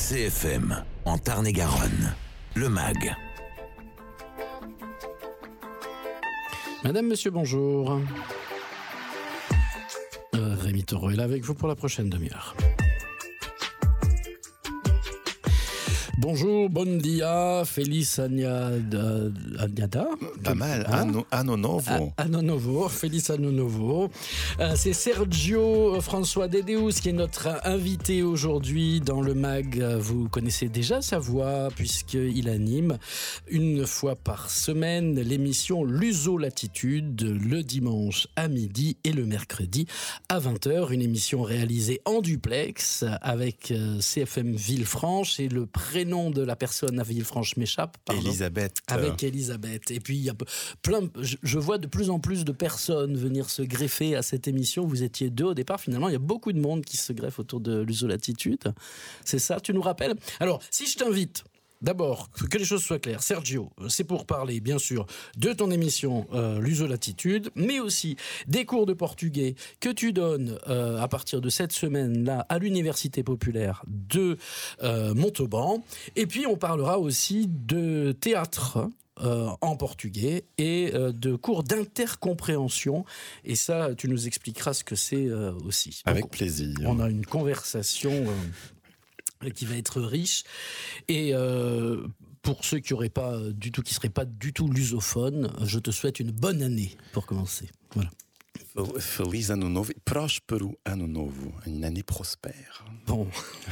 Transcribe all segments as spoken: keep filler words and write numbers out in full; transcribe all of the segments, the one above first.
C F M, en Tarn-et-Garonne, le M A G. Madame, monsieur, bonjour. Euh, Rémi Taureau est là avec vous pour la prochaine demi-heure. Bonjour, bon dia, feliz añada. añada Pas mal, anno, anno novo. Anno novo, feliz anno novo. Euh, c'est Sergio François Dedeus qui est notre invité aujourd'hui dans le M A G. Vous connaissez déjà sa voix puisqu'il anime une fois par semaine l'émission Luso Latitude le dimanche à midi et le mercredi à vingt heures. Une émission réalisée en duplex avec C F M Villefranche et le prénom de la personne à Villefranche m'échappe. Pardon. Elisabeth. Avec Elisabeth. Et puis, il y a plein, je, je vois de plus en plus de personnes venir se greffer à cette émission. Vous étiez deux au départ. Finalement, il y a beaucoup de monde qui se greffe autour de Luso Latitude. C'est ça, tu nous rappelles ? Alors, si je t'invite, d'abord, que les choses soient claires, Sergio, c'est pour parler, bien sûr, de ton émission euh, Luso Latitude, mais aussi des cours de portugais que tu donnes euh, à partir de cette semaine-là à l'Université populaire de euh, Montauban. Et puis, on parlera aussi de théâtre euh, en portugais et euh, de cours d'intercompréhension. Et ça, tu nous expliqueras ce que c'est euh, aussi. Avec Donc, plaisir. On a une conversation Euh, qui va être riche. Et euh, pour ceux qui auraient pas du tout, qui seraient pas du tout lusophones, je te souhaite une bonne année pour commencer. Voilà. Feliz ano novo, próspero ano novo, une année prospère. Bon.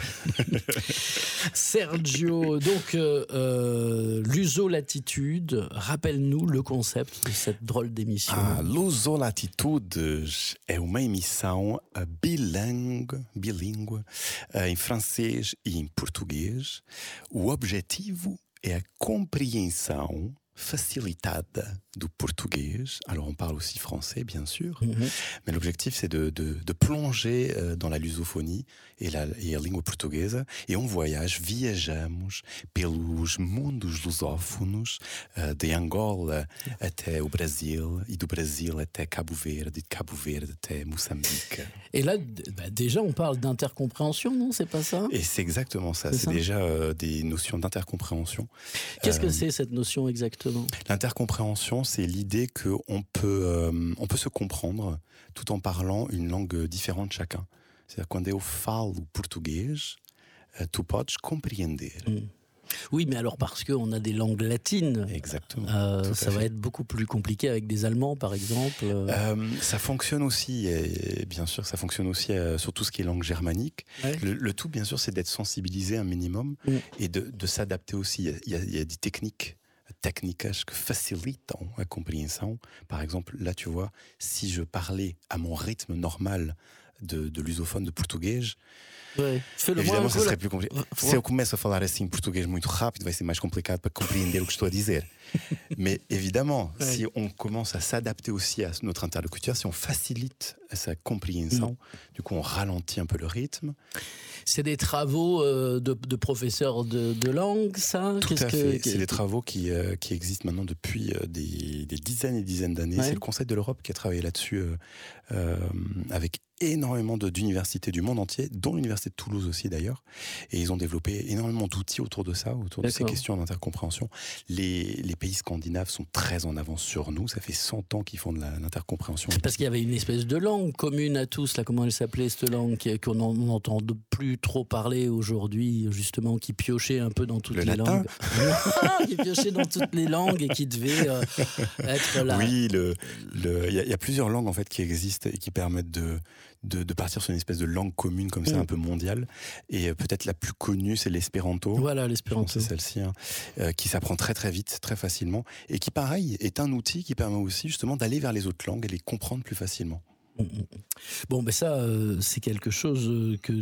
Sergio, donc euh, euh, Luso Latitude, rappelle-nous le concept de cette drôle d'émission. Ah, Luso Latitudes é uma emissão bilingue, bilingue em francês e em português. O objetivo é a compreensão facilitada du portugais. Alors on parle aussi français bien sûr, mm-hmm. mais l'objectif c'est de, de, de plonger dans la lusophonie et, la, et a língua portuguesa, et on voyage, viajamos pelos mundos lusófonos, de Angola até o Brasil, et du Brasil até Cabo Verde, de Cabo Verde até Moçambique. Et là, bah déjà on parle d'intercompréhension, non ? C'est pas ça ? Et c'est exactement ça, c'est, c'est ça déjà euh, des notions d'intercompréhension. Qu'est-ce euh, que c'est cette notion exactement ? L'intercompréhension, c'est l'idée qu'on peut, euh, on peut se comprendre tout en parlant une langue différente chacun. C'est-à-dire, quando eu falo português, tu podes compreender. Mm. Oui, mais alors parce qu'on a des langues latines. Exactement. Euh, ça va être beaucoup plus compliqué avec des Allemands, par exemple. Euh, ça fonctionne aussi, et bien sûr, ça fonctionne aussi euh, sur tout ce qui est langue germanique. Ouais. Le, le tout, bien sûr, c'est d'être sensibilisé un minimum mm. et de, de s'adapter aussi. Il y a, il y a des techniques. Técnicas que facilitam a compreensão. Par exemple, là, tu vois, si je parlais à mon rythme normal de, de lusophone de português, ouais. évidemment, ça serait plus compliqué. Ouais. Se eu começo a falar assim português muito rápido, vai ser mais complicado para compreender o que estou a dizer. Mais évidemment, ouais. si on commence à s'adapter aussi à notre interlocuteur, si on facilite sa compréhension, mmh. du coup, on ralentit un peu le rythme. C'est des travaux euh, de, de professeurs de, de langue, ça ? Tout Qu'est-ce à que, fait. C'est des travaux qui, euh, qui existent maintenant depuis euh, des, des dizaines et dizaines d'années. Ouais. C'est le Conseil de l'Europe qui a travaillé là-dessus euh, euh, avec énormément de, d'universités du monde entier, dont l'université de Toulouse aussi d'ailleurs. Et ils ont développé énormément d'outils autour de ça, autour D'accord. de ces questions d'intercompréhension. Les, les pays scandinaves sont très en avance sur nous. Ça fait cent ans qu'ils font de la, l'intercompréhension. Parce qu'il y avait une espèce de langue commune à tous, là, comment elle s'appelait cette langue, qu'on n'entend plus trop parler aujourd'hui, justement, qui piochait un peu dans toutes le les latin. langues. Qui piochait dans toutes les langues et qui devait euh, être là. Oui, le, le, y, a, y a plusieurs langues en fait qui existent et qui permettent de De, de partir sur une espèce de langue commune comme ça, mmh. un peu mondiale. Et euh, peut-être la plus connue, c'est l'espéranto. Voilà, l'espéranto. C'est celle-ci, hein, euh, qui s'apprend très très vite, très facilement. Et qui, pareil, est un outil qui permet aussi justement d'aller vers les autres langues et les comprendre plus facilement. Mmh. Bon, ben ça, euh, c'est quelque chose que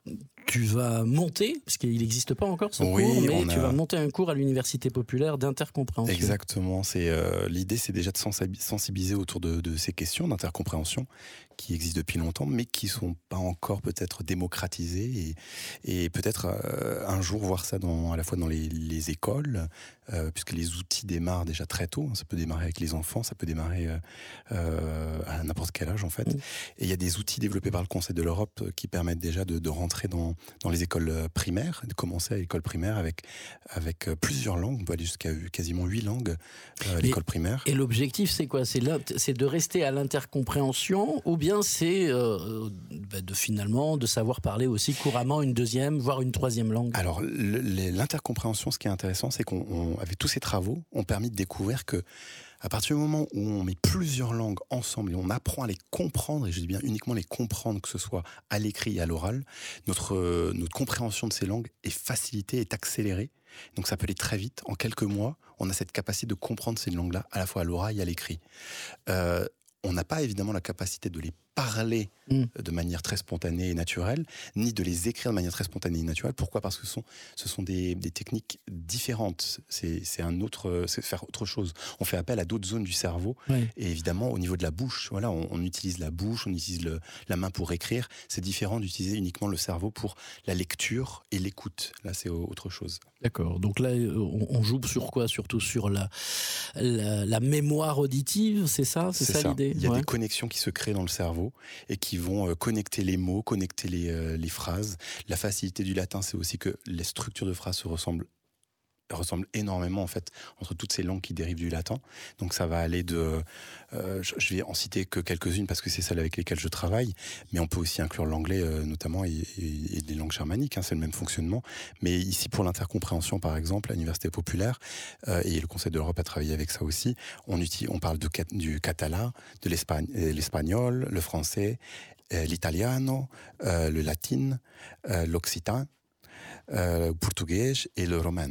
tu vas monter, parce qu'il n'existe pas encore ce oui, cours, mais a... tu vas monter un cours à l'Université populaire d'intercompréhension. Exactement. C'est, euh, l'idée, c'est déjà de sensibiliser autour de, de ces questions d'intercompréhension qui existent depuis longtemps, mais qui ne sont pas encore peut-être démocratisées. Et, et peut-être euh, un jour voir ça dans, à la fois dans les, les écoles, euh, puisque les outils démarrent déjà très tôt. Hein, ça peut démarrer avec les enfants, ça peut démarrer euh, euh, à n'importe quel âge en fait. Mmh. Et il y a des outils développés par le Conseil de l'Europe qui permettent déjà de, de rentrer dans dans, dans les écoles primaires, de commencer à l'école primaire avec, avec plusieurs langues. On peut aller jusqu'à quasiment huit langues euh, à l'école primaire. Et l'objectif, c'est quoi ? c'est, c'est de rester à l'intercompréhension ou bien c'est euh, bah de, finalement de savoir parler aussi couramment une deuxième, voire une troisième langue ? Alors, le, l'intercompréhension, ce qui est intéressant, c'est qu'avec tous ces travaux, ont permis de découvrir que à partir du moment où on met plusieurs langues ensemble et on apprend à les comprendre, et je dis bien uniquement les comprendre, que ce soit à l'écrit et à l'oral, notre, euh, notre compréhension de ces langues est facilitée, est accélérée. Donc ça peut aller très vite. En quelques mois, on a cette capacité de comprendre ces langues-là, à la fois à l'oral et à l'écrit. Euh, on n'a pas évidemment la capacité de les parler mmh. de manière très spontanée et naturelle, ni de les écrire de manière très spontanée et naturelle. Pourquoi ? Parce que ce sont, ce sont des, des techniques différentes. C'est, c'est un autre, c'est faire autre chose. On fait appel à d'autres zones du cerveau. Oui. Et évidemment, au niveau de la bouche, voilà, on, on utilise la bouche, on utilise le, la main pour écrire. C'est différent d'utiliser uniquement le cerveau pour la lecture et l'écoute. Là, c'est autre chose. D'accord. Donc là, on, on joue sur quoi ? Surtout sur la, la, la mémoire auditive, c'est ça ? C'est, c'est ça, ça l'idée ? Il y a ouais. des connexions qui se créent dans le cerveau et qui vont euh, connecter les mots, connecter les, euh, les phrases. La facilité du latin, c'est aussi que les structures de phrases se ressemblent ressemble énormément en fait entre toutes ces langues qui dérivent du latin. Donc ça va aller de, euh, je vais en citer que quelques-unes parce que c'est celles avec lesquelles je travaille, mais on peut aussi inclure l'anglais euh, notamment et, et, et les langues germaniques, hein, c'est le même fonctionnement. Mais ici pour l'intercompréhension par exemple, à l'Université populaire euh, et le Conseil de l'Europe a travaillé avec ça aussi, on, utilise, on parle de, du catalan, de l'espagne, l'espagnol, le français, euh, l'italiano, euh, le latin, euh, l'occitan, euh, le portugais et le romain.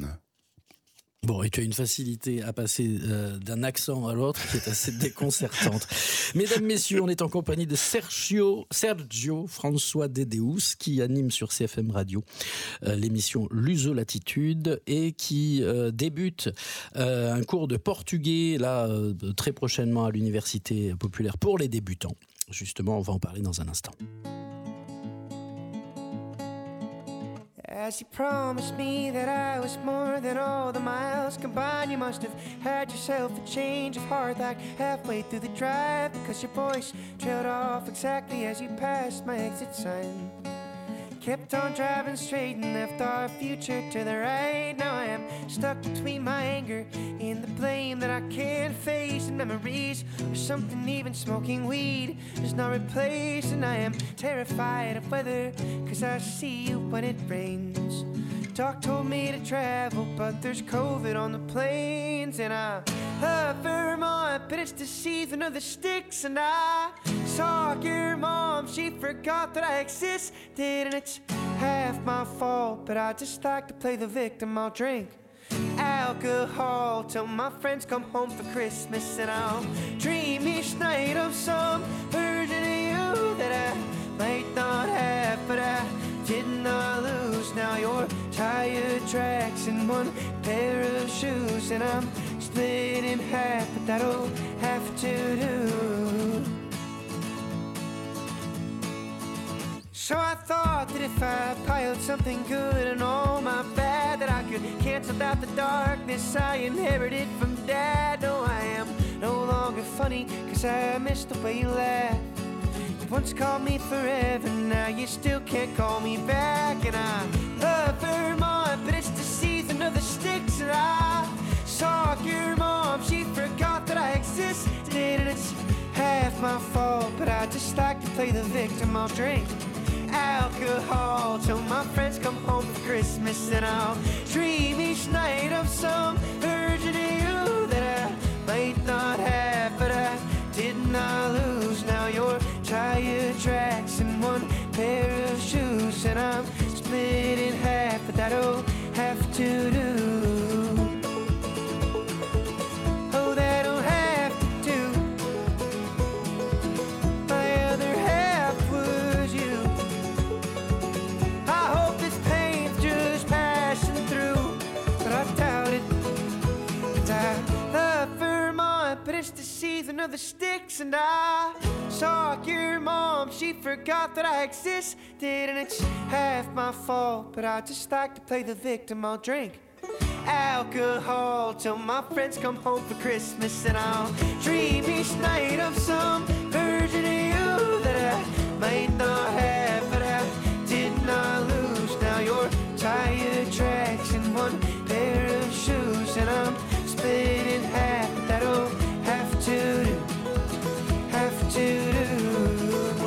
Bon, et tu as une facilité à passer euh, d'un accent à l'autre qui est assez déconcertante. Mesdames, messieurs, on est en compagnie de Sergio, Sergio François Dedeus, qui anime sur C F M Radio euh, l'émission Lusolatitude et qui euh, débute euh, un cours de portugais là euh, très prochainement à l'Université populaire pour les débutants. Justement, on va en parler dans un instant. As you promised me that I was more than all the miles combined, you must have had yourself a change of heart like halfway through the drive, because your voice trailed off exactly as you passed my exit sign. Kept on driving straight and left our future to the right. Now I am stuck between my anger and the blame that I can't face, and memories or something even smoking weed does not replace. And I am terrified of weather, cause I see you when it rains. Doc told me to travel, but there's COVID on the planes. And I love Vermont, but it's the season of the sticks. And I saw your mom, she forgot that I existed. And it's half my fault, but I just like to play the victim. I'll drink alcohol till my friends come home for Christmas. And I'll dream each night of some version of you that I might not have, but I did not lose. Now your tire tracks in one pair of shoes, and I'm split in half, but that'll have to do. So I thought that if I piled something good and all my bad, that I could cancel out the darkness I inherited from Dad. No, I am no longer funny, cause I miss the way you laugh. You once called me forever, now you still can't call me back. And I love Vermont, but it's the season of the sticks. And I saw your mom, she forgot that I existed. And it's half my fault, but I just like to play the victim. I'll drink alcohol till my friends come home for Christmas, and I'll dream each night of some version of you that I might not have, but I did not lose. Now your tire tracks in one pair of shoes, and I'm split in half, but that'll have to do. Oh, that'll have to do. My other half was you. I hope this pain's just passing through, but I doubt it. And I love Vermont, but it's the season of the sticks. And I saw your mom, she forgot that I existed. And it's half my fault, but I just like to play the victim. I'll drink alcohol till my friends come home for Christmas, and I'll dream each night of some version of you that I might not have, but I did not lose. tire tracks and one pair of shoes, and I'm split in half, but that'll have to do, have to do.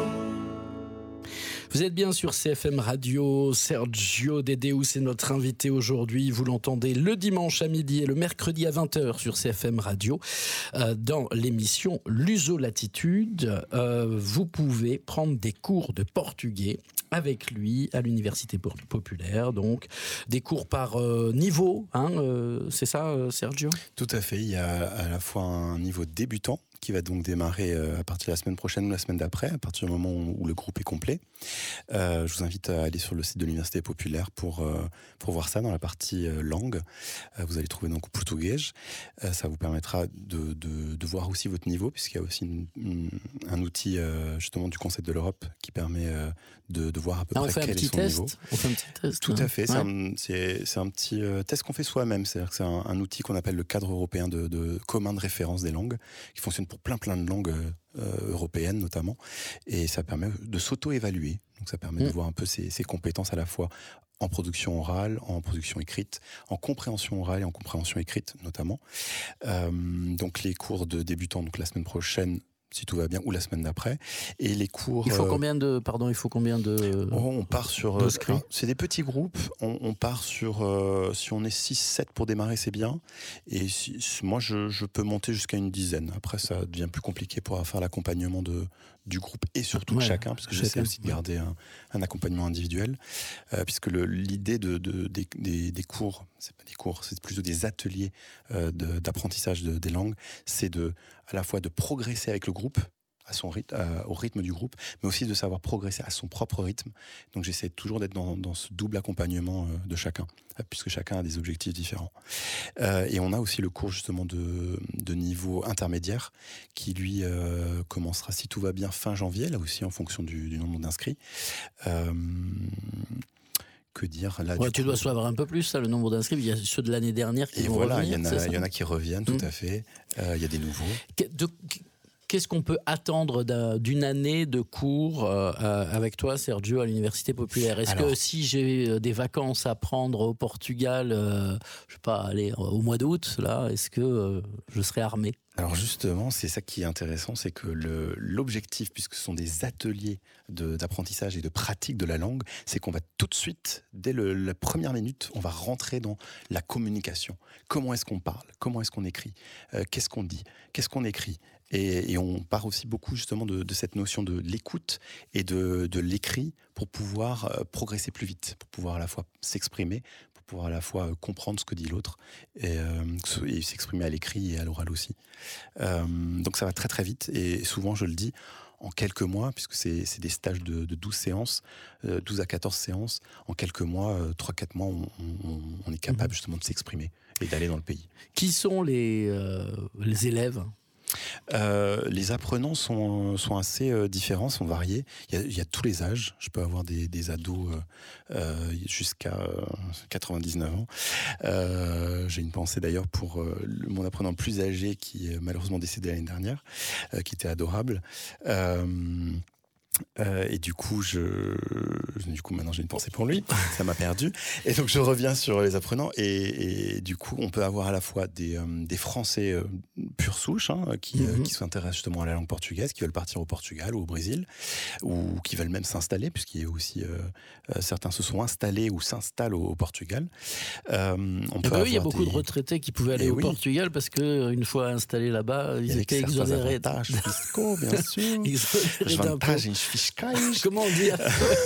Vous êtes bien sur C F M Radio, Sergio De Deus est notre invité aujourd'hui. Vous l'entendez le dimanche à midi et le mercredi à vingt heures sur C F M Radio euh, dans l'émission Luso-Latitude. Euh, vous pouvez prendre des cours de portugais avec lui à l'Université Populaire, donc des cours par euh, niveau, hein, euh, c'est ça euh, Sergio ? Tout à fait, il y a à la fois un niveau débutant qui va donc démarrer à partir de la semaine prochaine ou la semaine d'après, à partir du moment où le groupe est complet. Euh, je vous invite à aller sur le site de l'Université Populaire pour, euh, pour voir ça dans la partie euh, langue. Euh, vous allez trouver donc portugais. Euh, ça vous permettra de, de, de voir aussi votre niveau, puisqu'il y a aussi une, une, un outil euh, justement du Conseil de l'Europe qui permet euh, de, de voir à peu ah, près quel est son test. niveau. On fait un petit test. Tout hein. à fait, ouais. c'est, un, c'est, c'est un petit euh, test qu'on fait soi-même. C'est-à-dire que c'est un, un outil qu'on appelle le cadre européen de, de commun de référence des langues, qui fonctionne pour plein plein de langues euh, européennes notamment, et ça permet de s'auto-évaluer. Donc ça permet mmh. de voir un peu ses, ses compétences à la fois en production orale, en production écrite, en compréhension orale et en compréhension écrite notamment. Euh, donc les cours de débutants, donc la semaine prochaine, si tout va bien, ou la semaine d'après. Et les cours... Il faut combien de... Pardon, il faut combien de... Oh, on part sur... Euh, c'est des petits groupes. On, on part sur... Euh, si on est six sept pour démarrer, c'est bien. Et si, moi, je, je peux monter jusqu'à une dizaine. Après, ça devient plus compliqué pour faire l'accompagnement de, du groupe et surtout de ouais, chacun, parce que chacun. J'essaie aussi de garder un, un accompagnement individuel. Euh, puisque le, l'idée de, de, des, des, des cours, c'est pas des cours, c'est plutôt des ateliers euh, de, d'apprentissage de, des langues, c'est de, à la fois de progresser avec le groupe, à son rythme, euh, au rythme du groupe, mais aussi de savoir progresser à son propre rythme. Donc j'essaie toujours d'être dans, dans ce double accompagnement euh, de chacun, puisque chacun a des objectifs différents. Euh, et on a aussi le cours justement de, de niveau intermédiaire, qui lui euh, commencera, si tout va bien, fin janvier, là aussi en fonction du, du nombre d'inscrits. Euh, Que dire là, ouais, du tu coup, dois savoir un peu plus, ça, le nombre d'inscrits. Il y a ceux de l'année dernière qui et vont voilà, revenir. Il y, en a, il y en a qui reviennent, tout mmh. à fait. Euh, il y a des nouveaux. De, Qu'est-ce qu'on peut attendre d'une année de cours euh, avec toi, Sergio, à l'Université Populaire ? Est-ce Alors, que si j'ai des vacances à prendre au Portugal, euh, je sais pas, aller au mois d'août, là, est-ce que euh, je serai armé ? Alors justement, c'est ça qui est intéressant, c'est que le, l'objectif, puisque ce sont des ateliers de, d'apprentissage et de pratique de la langue, c'est qu'on va tout de suite, dès le, la première minute, on va rentrer dans la communication. Comment est-ce qu'on parle ? Comment est-ce qu'on écrit ? euh, Qu'est-ce qu'on dit ? Qu'est-ce qu'on écrit ? Et, et on part aussi beaucoup justement de, de cette notion de l'écoute et de, de l'écrit pour pouvoir euh, progresser plus vite, pour pouvoir à la fois s'exprimer, pour pouvoir à la fois euh, comprendre ce que dit l'autre et, euh, et s'exprimer à l'écrit et à l'oral aussi. Euh, donc ça va très très vite et souvent je le dis, en quelques mois, puisque c'est, c'est des stages de, de douze séances, euh, douze à quatorze séances, en quelques mois, euh, trois à quatre mois, on, on, on est capable justement de s'exprimer et d'aller dans le pays. Qui sont les, euh, les élèves ? Euh, les apprenants sont, sont assez euh, différents, sont variés. Il y, a, il y a tous les âges. Je peux avoir des, des ados euh, euh, jusqu'à euh, quatre-vingt-dix-neuf ans. Euh, j'ai une pensée d'ailleurs pour euh, le, mon apprenant le plus âgé qui est malheureusement décédé l'année dernière, euh, qui était adorable. Euh, Euh, et du coup, je, du coup, maintenant j'ai une pensée pour lui. Ça m'a perdu. Et donc je reviens sur les apprenants. Et, et du coup, on peut avoir à la fois des, euh, des Français euh, pure souche, hein, qui, mm-hmm. euh, qui s'intéressent justement à la langue portugaise, qui veulent partir au Portugal ou au Brésil, ou qui veulent même s'installer, puisqu'il y a aussi euh, euh, certains se sont installés ou s'installent au, au Portugal. Euh, on peut bah oui, il y a beaucoup des... de retraités qui pouvaient aller et au oui. Portugal parce que une fois installés là-bas, ils étaient exonérés. Avantages fiscaux, bien sûr. Avantages fiscales. Comment on dit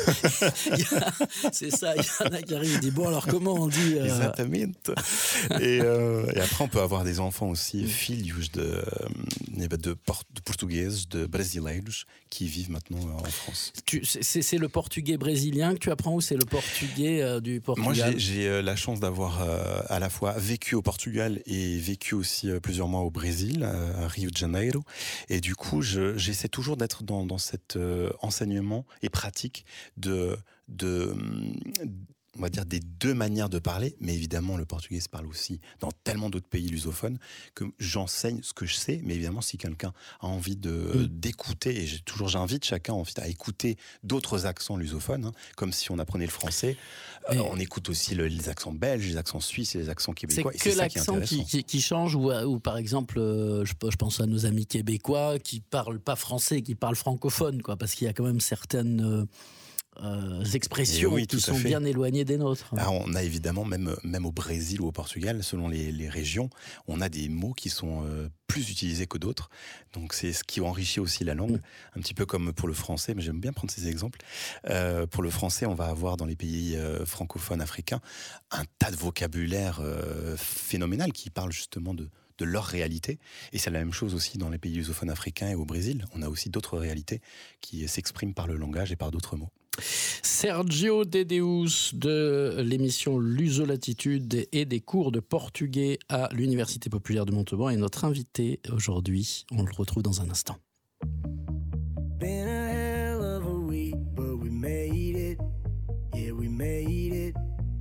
c'est ça, il y en a qui arrivent et disent bon alors comment on dit euh... Exatamente. Et, euh, et après on peut avoir des enfants aussi, filhos de, de, port, de portugais, de brasileiros qui vivent maintenant en France. Tu, c'est, c'est le portugais brésilien que tu apprends ou c'est le portugais euh, du Portugal ? Moi j'ai, j'ai euh, la chance d'avoir euh, à la fois vécu au Portugal et vécu aussi euh, plusieurs mois au Brésil, à Rio de Janeiro. Et du coup je, j'essaie toujours d'être dans, dans cet euh, enseignement et pratique de, de on va dire, des deux manières de parler, mais évidemment, le portugais se parle aussi dans tellement d'autres pays lusophones que j'enseigne ce que je sais, mais évidemment, si quelqu'un a envie de, mmh. d'écouter, et j'ai, toujours j'invite chacun en fait, à écouter d'autres accents lusophones, hein, comme si on apprenait le français, euh, on écoute aussi le, les accents belges, les accents suisses et les accents québécois. C'est que et c'est l'accent ça qui, est qui, qui, qui change, ou, ou par exemple, euh, je, je pense à nos amis québécois qui parlent pas français, qui parlent francophone, quoi, parce qu'il y a quand même certaines... Euh, Euh, expressions oui, qui sont bien éloignées des nôtres. Alors, on a évidemment, même, même au Brésil ou au Portugal, selon les, les régions, on a des mots qui sont euh, plus utilisés que d'autres. Donc c'est ce qui enrichit aussi la langue, mmh. un petit peu comme pour le français, mais j'aime bien prendre ces exemples. Euh, pour le français, on va avoir dans les pays euh, francophones africains un tas de vocabulaire euh, phénoménal qui parle justement de de leur réalité. Et c'est la même chose aussi dans les pays lusophones africains et au Brésil. On a aussi d'autres réalités qui s'expriment par le langage et par d'autres mots. Sergio Dedeus de l'émission Lusolatitude et des cours de portugais à l'Université populaire de Montauban est notre invité aujourd'hui. On le retrouve dans un instant. Been a hell of a week, but we made it. Yeah, we made it.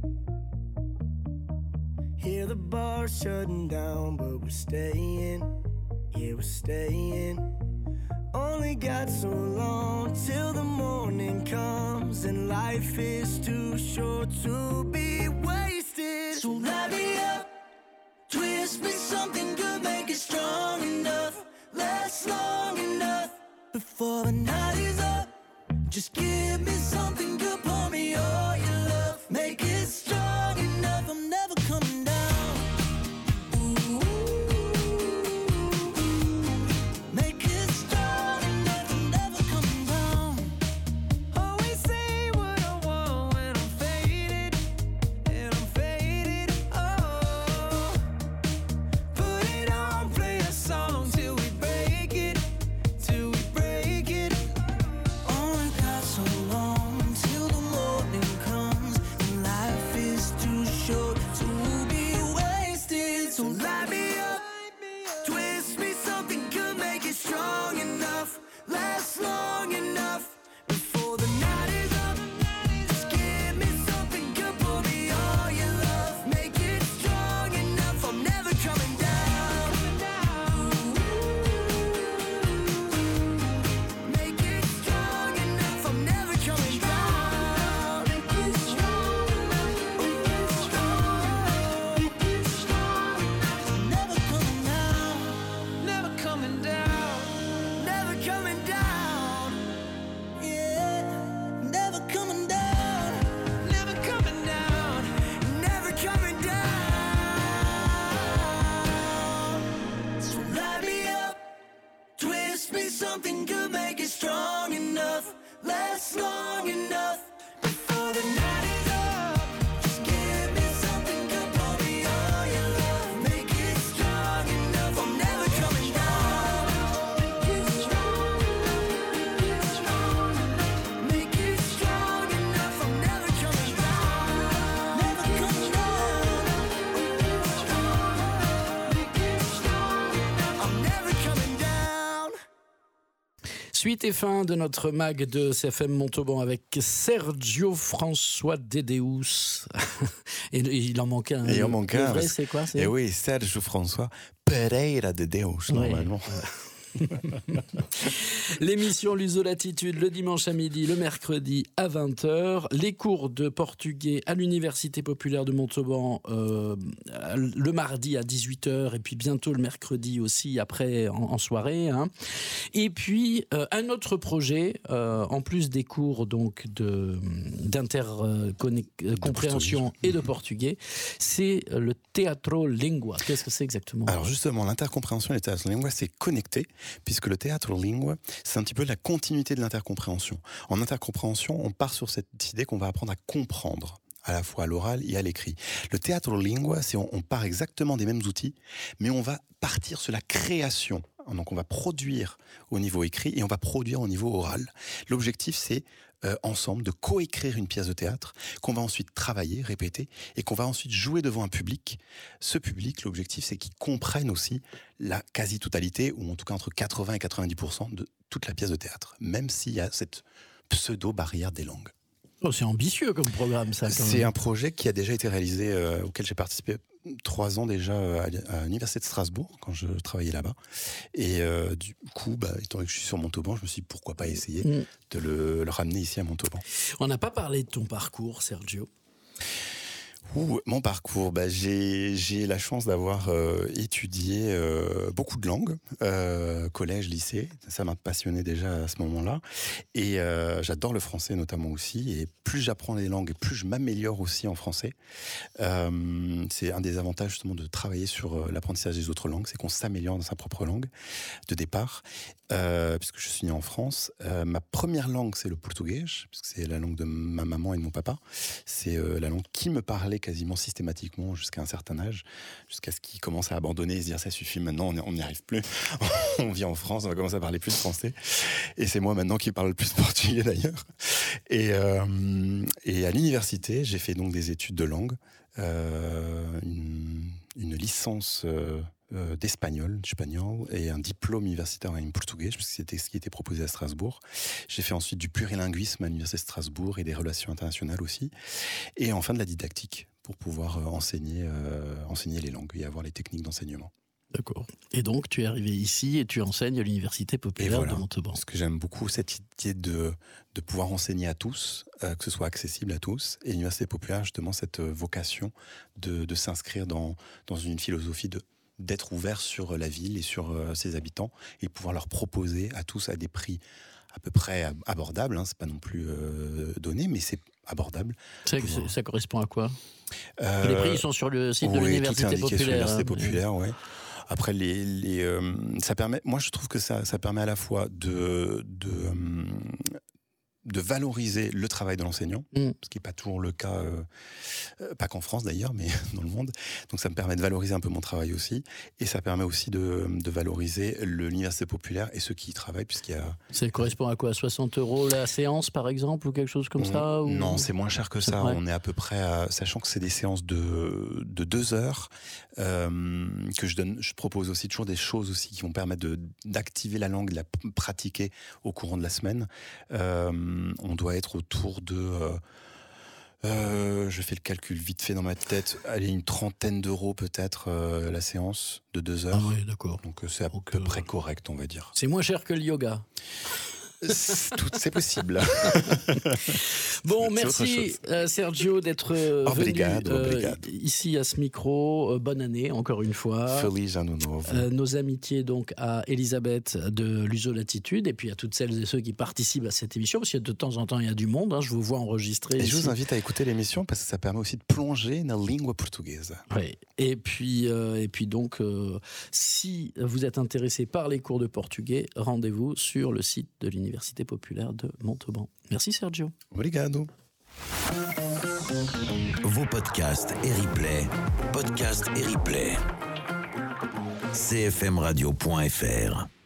Hear the bar shutting down, but we're staying. Yeah, we're staying. Only got so long till the morning comes, and life is too short to be wasted. So light me up, twist me something good, make it strong enough, last long enough before the night is up. Just give me something good, pour me all your love, make it strong enough. I'm never coming down. Suite et fin de notre mag de C F M Montauban avec Sergio François Dedeus. Et il en manquait un. Et il en manquait un. Le vrai, c'est quoi c'est... Et oui, Sergio François Pereira Dedeus, normalement. Oui. L'émission Lusolatitude le dimanche à midi, le mercredi à vingt heures. Les cours de portugais à l'Université populaire de Montauban euh, le mardi à dix-huit heures et puis bientôt le mercredi aussi après en, en soirée. Hein. Et puis euh, un autre projet, euh, en plus des cours donc de, d'intercompréhension et de portugais, c'est le Teatro Lingua. Qu'est-ce que c'est exactement ? Alors justement, l'intercompréhension et le Teatro Lingua, c'est connecté. Puisque le Teatro Lingua, c'est un petit peu la continuité de l'intercompréhension. En intercompréhension, on part sur cette idée qu'on va apprendre à comprendre, à la fois à l'oral et à l'écrit. Le Teatro Lingua, c'est on, on part exactement des mêmes outils, mais on va partir sur la création. Donc on va produire au niveau écrit et on va produire au niveau oral. L'objectif, c'est euh, ensemble de coécrire une pièce de théâtre qu'on va ensuite travailler, répéter et qu'on va ensuite jouer devant un public. Ce public, l'objectif, c'est qu'il comprenne aussi la quasi-totalité, ou en tout cas entre quatre-vingts et quatre-vingt-dix pour cent de toute la pièce de théâtre, même s'il y a cette pseudo-barrière des langues. Oh, c'est ambitieux comme programme, ça. Quand C'est même. un projet qui a déjà été réalisé, euh, auquel j'ai participé trois ans déjà euh, à, à l'Université de Strasbourg, quand je travaillais là-bas. Et euh, du coup, bah, étant donné que je suis sur Montauban, je me suis dit pourquoi pas essayer Mm. de le, le ramener ici à Montauban. On n'a pas parlé de ton parcours, Sergio. Ouh, mon parcours, bah, j'ai, j'ai la chance d'avoir euh, étudié euh, beaucoup de langues, euh, collège, lycée, ça m'a passionné déjà à ce moment-là, et euh, j'adore le français notamment aussi, et plus j'apprends les langues, et plus je m'améliore aussi en français. Euh, c'est un des avantages justement de travailler sur euh, l'apprentissage des autres langues, c'est qu'on s'améliore dans sa propre langue de départ, euh, puisque je suis né en France. Euh, ma première langue, c'est le portugais, puisque c'est la langue de ma maman et de mon papa. C'est euh, la langue qui me parlait quasiment systématiquement jusqu'à un certain âge, jusqu'à ce qu'ils commencent à abandonner et se dire ça suffit maintenant, on n'y arrive plus, on vit en France, on va commencer à parler plus français. Et c'est moi maintenant qui parle le plus portugais d'ailleurs. Et, euh, et à l'université, j'ai fait donc des études de langue, euh, une, une licence euh, euh, d'espagnol, d'espagnol, et un diplôme universitaire en portugais, parce que c'était ce qui était proposé à Strasbourg. J'ai fait ensuite du plurilinguisme à l'université de Strasbourg et des relations internationales aussi, et enfin de la didactique pour pouvoir euh, enseigner, euh, enseigner les langues et avoir les techniques d'enseignement. D'accord. Et donc, tu es arrivé ici et tu enseignes à l'Université populaire voilà, de Montauban. Ce que j'aime beaucoup, cette idée de, de pouvoir enseigner à tous, euh, que ce soit accessible à tous. Et l'Université populaire, justement, cette vocation de, de s'inscrire dans, dans une philosophie de, d'être ouvert sur la ville et sur euh, ses habitants et pouvoir leur proposer à tous à des prix à peu près abordables. Hein, c'est pas non plus euh, donné, mais c'est abordable. C'est, pouvoir... Ça correspond à quoi euh, Les prix ils sont sur le site oui, de l'Université tout est indiqué populaire. sur l'Université hein, populaire, mais... ouais. Après, les, les, euh, ça permet, moi je trouve que ça, ça permet à la fois de, de, euh, de valoriser le travail de l'enseignant, mm. ce qui n'est pas toujours le cas, euh, pas qu'en France d'ailleurs, mais dans le monde. Donc ça me permet de valoriser un peu mon travail aussi, et ça permet aussi de, de valoriser le, l'Université populaire et ceux qui y travaillent, puisqu'il y a... Ça correspond à quoi, soixante euros la séance par exemple, ou quelque chose comme on, ça ou... Non, c'est moins cher que ça. Ouais. On est à peu près à, sachant que c'est des séances de, de deux heures, euh, que je donne, je propose aussi toujours des choses aussi qui vont permettre de, d'activer la langue, de la pratiquer au courant de la semaine. Euh, on doit être autour de... Euh, euh, je fais le calcul vite fait dans ma tête, allez, une trentaine d'euros peut-être euh, la séance de deux heures. Ah oui, d'accord. Donc c'est à Donc, peu euh, près correct, on va dire. C'est moins cher que le yoga. C'est, tout, c'est possible. Bon, c'est merci euh, Sergio d'être euh, obrigado, venu euh, obrigado. ici à ce micro. Euh, bonne année encore une fois. Feliz ano novo. Euh, nos amitiés donc à Elisabeth de l'Uso Latitude et puis à toutes celles et ceux qui participent à cette émission, parce que de temps en temps il y a du monde, hein, je vous vois enregistrer. Et ici. je vous invite à écouter l'émission parce que ça permet aussi de plonger dans la langue portugaise. Ouais. Et puis, euh, et puis donc, euh, si vous êtes intéressé par les cours de portugais, rendez-vous sur le site de l'Université populaire de Montauban. Merci Sergio. Obrigado. Vos podcasts et replays, podcasts et replays. c f m radio point f r